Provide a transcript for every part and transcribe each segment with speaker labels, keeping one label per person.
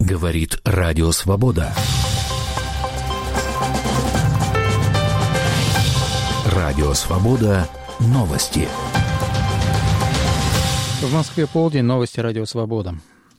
Speaker 1: Говорит Радио Свобода. Радио Свобода. Новости.
Speaker 2: В Москве полдень. Новости Радио Свобода.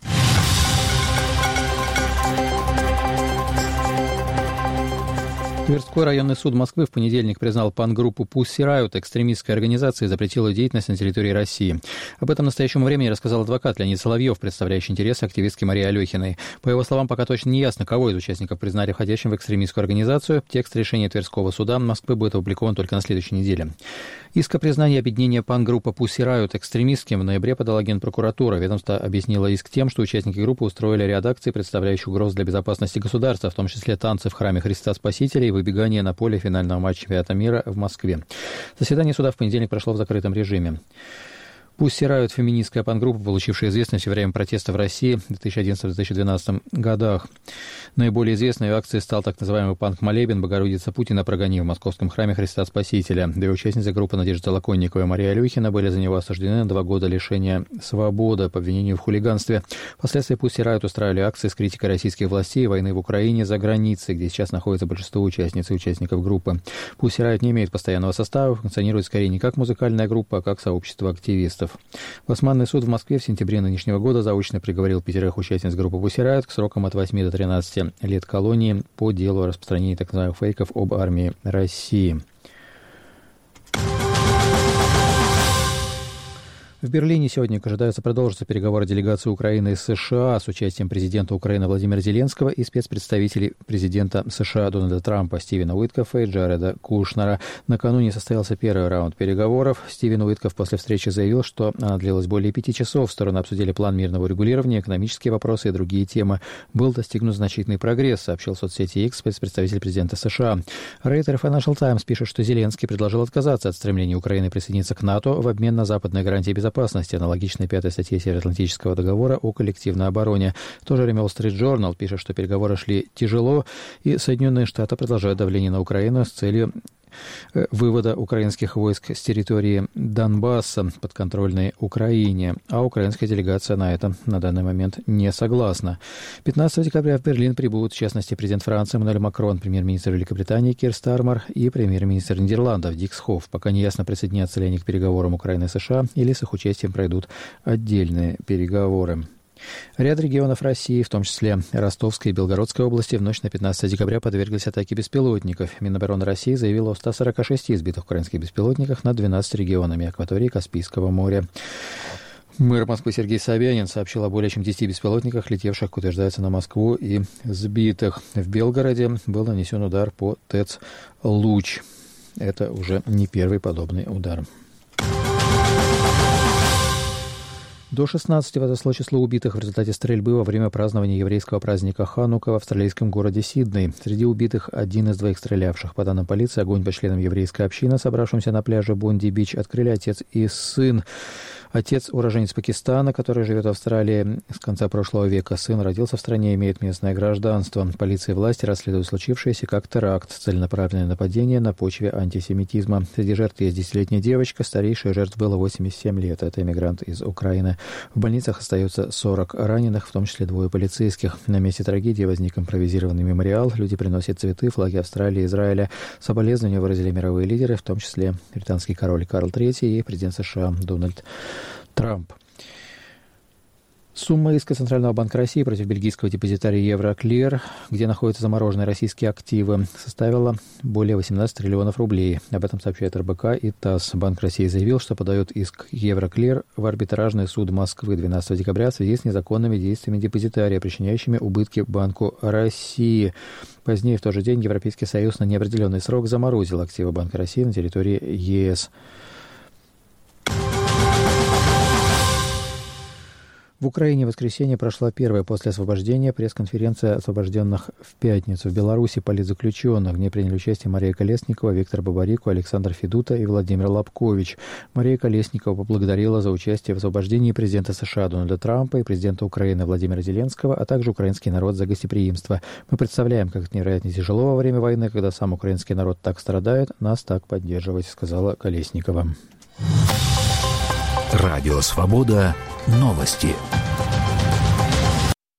Speaker 2: Тверской районный суд Москвы в понедельник признал панк-группу Pussy Riot экстремистской организацией и запретил ее деятельность на территории России. Об этом в настоящему времени рассказал адвокат Леонид Соловьев, представляющий интересы активистки Марии Алехиной. По его словам, пока точно не ясно, кого из участников признали входящим в экстремистскую организацию. Текст решения Тверского суда Москвы будет опубликован только на следующей неделе. Иск о признании объединения панк-группы Pussy Riot экстремистским в ноябре подала Генпрокуратура. Ведомство объяснило иск тем, что участники группы устроили ряд акций, представляющих угрозу для безопасности государства, в том числе танцы в храме Христа Спасителя и выбегание на поле финального матча чемпионата мира в Москве. Заседание суда в понедельник прошло в закрытом режиме. Pussy Riot – феминистская панк-группа, получившая известность во время протеста в России в 2011-2012 годах. Наиболее известной акцией стал так называемый панк-молебен «Богородица Путина прогони» в московском храме Христа Спасителя. Две участницы группы Надежда Толоконникова и Мария Алехина были за него осуждены на 2 года лишения свободы по обвинению в хулиганстве. Впоследствии Pussy Riot устраивали акции с критикой российских властей и войны в Украине за границей, где сейчас находится большинство участниц и участников группы. Pussy Riot не имеет постоянного состава, функционирует скорее не как музыкальная группа, а как сообщество активистов. Басманный суд в Москве в сентябре нынешнего года заочно приговорил 5 участниц группы Pussy Riot к срокам от 8 до 13 лет колонии по делу о распространении так называемых фейков об армии России. В Берлине сегодня ожидаются продолжиться переговоры делегации Украины и США с участием президента Украины Владимира Зеленского и спецпредставителей президента США Дональда Трампа Стивена Уиткоффа и Джареда Кушнера. Накануне состоялся первый раунд переговоров. Стивен Уиткофф после встречи заявил, что она длилась более 5 часов. Стороны обсудили план мирного регулирования, экономические вопросы и другие темы. Был достигнут значительный прогресс, сообщил в соцсети X спецпредставитель президента США. Рейтер Financial Times пишет, что Зеленский предложил отказаться от стремления Украины присоединиться к НАТО в обмен на западные гарантии безопасности, аналогичной 5-й статье Североатлантического договора о коллективной обороне. В то же время Wall Street Journal пишет, что переговоры шли тяжело, и Соединенные Штаты продолжают давление на Украину с целью вывода украинских войск с территории Донбасса, подконтрольной Украине, а украинская делегация на это на данный момент не согласна. 15 декабря в Берлин прибудут, в частности, президент Франции Эммануэль Макрон, премьер-министр Великобритании Кир Стармер и премьер-министр Нидерландов Дик Схофф. Пока не ясно, присоединятся ли они к переговорам Украины и США, или с их участием пройдут отдельные переговоры. Ряд регионов России, в том числе Ростовской и Белгородской области, в ночь на 15 декабря подверглись атаке беспилотников. Минобороны России заявила о 146 избитых украинских беспилотниках над 12 регионами акватории Каспийского моря. Мэр Москвы Сергей Собянин сообщил о более чем 10 беспилотниках, летевших, как утверждается, на Москву и сбитых. В Белгороде был нанесен удар по ТЭЦ «Луч». Это уже не первый подобный удар. До 16 возросло число убитых в результате стрельбы во время празднования еврейского праздника Ханука в австралийском городе Сидней. Среди убитых один из 2 стрелявших. По данным полиции, огонь по членам еврейской общины, собравшимся на пляже Бонди-Бич, открыли отец и сын. Отец – уроженец Пакистана, который живет в Австралии с конца прошлого века. Сын родился в стране и имеет местное гражданство. Полиция и власти расследуют случившееся как теракт, целенаправленное нападение на почве антисемитизма. Среди жертв есть 10-летняя девочка, старейшая жертв было 87 лет. Это иммигрант из Украины. В больницах остается 40 раненых, в том числе 2 полицейских. На месте трагедии возник импровизированный мемориал. Люди приносят цветы, флаги Австралии и Израиля. Соболезнования выразили мировые лидеры, в том числе британский король Карл III и президент США Дональд Трамп. Сумма иска Центрального банка России против бельгийского депозитария Евроклир, где находятся замороженные российские активы, составила более 18 триллионов рублей. Об этом сообщает РБК и ТАСС. Банк России заявил, что подает иск Евроклир в арбитражный суд Москвы 12 декабря в связи с незаконными действиями депозитария, причиняющими убытки Банку России. Позднее в тот же день Европейский Союз на неопределенный срок заморозил активы Банка России на территории ЕС. В Украине в воскресенье прошла первая после освобождения пресс-конференция освобожденных в пятницу. В Беларуси политзаключенных. В ней приняли участие Мария Колесникова, Виктор Бабарико, Александр Федута и Владимир Лобкович. Мария Колесникова поблагодарила за участие в освобождении президента США Дональда Трампа и президента Украины Владимира Зеленского, а также украинский народ за гостеприимство. Мы представляем, как это невероятно тяжело во время войны, когда сам украинский народ так страдает, нас так поддерживать, сказала Колесникова.
Speaker 1: Радио «Свобода». Новости.